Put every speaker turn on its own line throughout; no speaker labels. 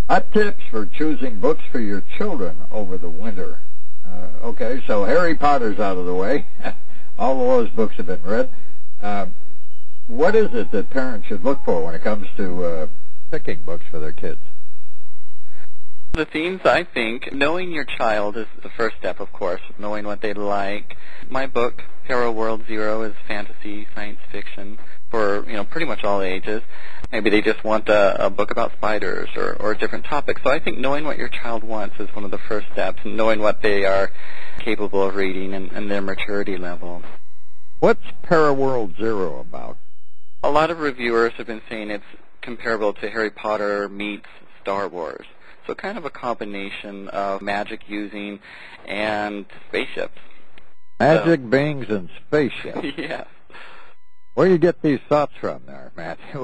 Hot tips for choosing books for your children over the winter. Okay, so Harry Potter's out of the way. All of those books have been read. What is it that parents should look for when it comes to picking books for their kids?
The themes, I think, knowing your child is the first step, of course, knowing what they like. My book, Hero World Zero, is fantasy, science fiction for, pretty much all ages. Maybe they just want a book about spiders or a different topic. So I think knowing what your child wants is one of the first steps, and knowing what they are capable of reading and their maturity level.
What's Paraworld Zero about?
A lot of reviewers have been saying it's comparable to Harry Potter meets Star Wars. So kind of a combination of magic using and spaceships.
Magic beings and spaceships.
Yeah.
Where do you get these thoughts from there, Matthew?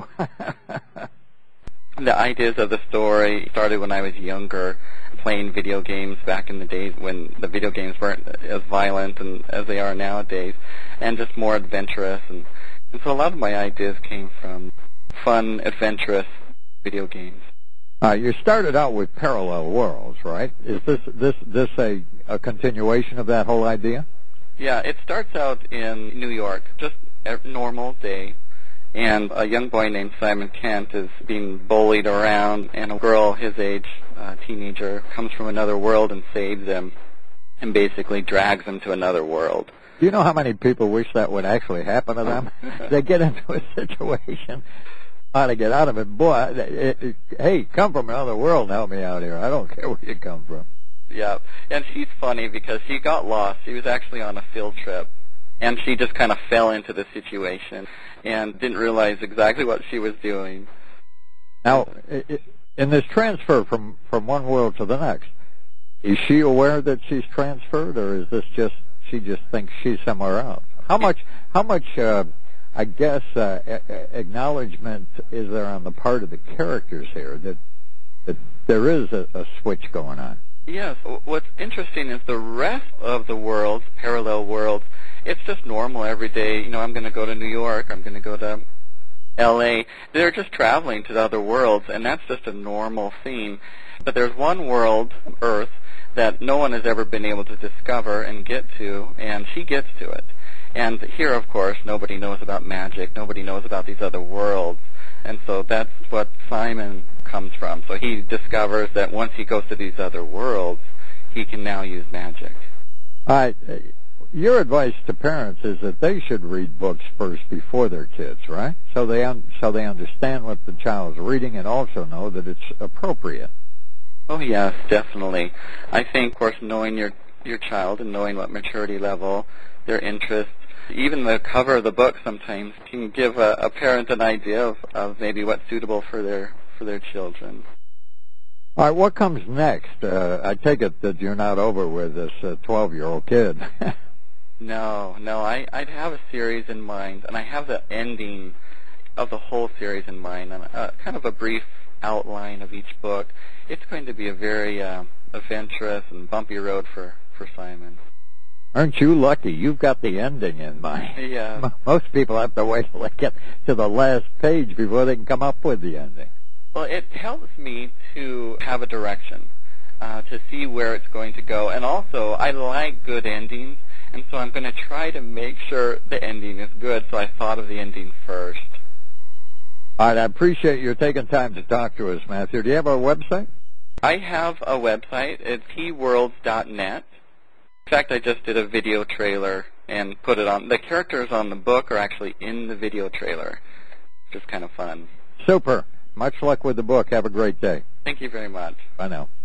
The ideas of the story started when I was younger, playing video games back in the days when the video games weren't as violent and as they are nowadays, and just more adventurous. And so a lot of my ideas came from fun, adventurous video games.
You started out with Parallel Worlds, right? Is this a continuation of that whole idea?
Yeah, it starts out in New York, just a normal day, and a young boy named Simon Kent is being bullied around, and a girl his age, a teenager, comes from another world and saves him, and basically drags him to another world.
Do you know how many people wish that would actually happen to them? They get into a situation, how to get out of it. Boy, hey, come from another world and help me out here. I don't care where you come from.
Yeah, and she's funny because she got lost. She was actually on a field trip, and she just kind of fell into the situation and didn't realize exactly what she was doing.
Now, in this transfer from one world to the next, is she aware that she's transferred, or is this just she just thinks she's somewhere else? How much I guess acknowledgement is there on the part of the characters here that there is a switch going on?
Yes. What's interesting is the rest of the worlds, parallel worlds, it's just normal every day. I'm going to go to New York. I'm going to go to L.A. They're just traveling to the other worlds, and that's just a normal theme. But there's one world, Earth, that no one has ever been able to discover and get to, and she gets to it. And here, of course, nobody knows about magic. Nobody knows about these other worlds. And so that's what Simon comes from. So he discovers that once he goes to these other worlds, he can now use magic.
All right. Your advice to parents is that they should read books first before their kids, right? So they understand what the child's reading and also know that it's appropriate.
Oh, yes, definitely. I think, of course, knowing your child and knowing what maturity level, their interests, even the cover of the book sometimes can give a parent an idea of maybe what's suitable for their children.
All right, what comes next? I take it that you're not over with this 12-year-old kid.
No, I'd have a series in mind, and I have the ending of the whole series in mind, and kind of a brief outline of each book. It's going to be a very adventurous and bumpy road for Simon.
Aren't you lucky? You've got the ending in mind.
Yeah.
Most people have to wait till they get to the last page before they can come up with the ending.
Well, it helps me to have a direction, to see where it's going to go. And also, I like good endings, and so I'm going to try to make sure the ending is good, so I thought of the ending first.
All right, I appreciate you taking time to talk to us, Matthew. Do you have a website?
I have a website. It's tworlds.net. In fact, I just did a video trailer and put it on. The characters on the book are actually in the video trailer, which is kind of fun.
Super. Much luck with the book. Have a great day.
Thank you very much.
Bye now.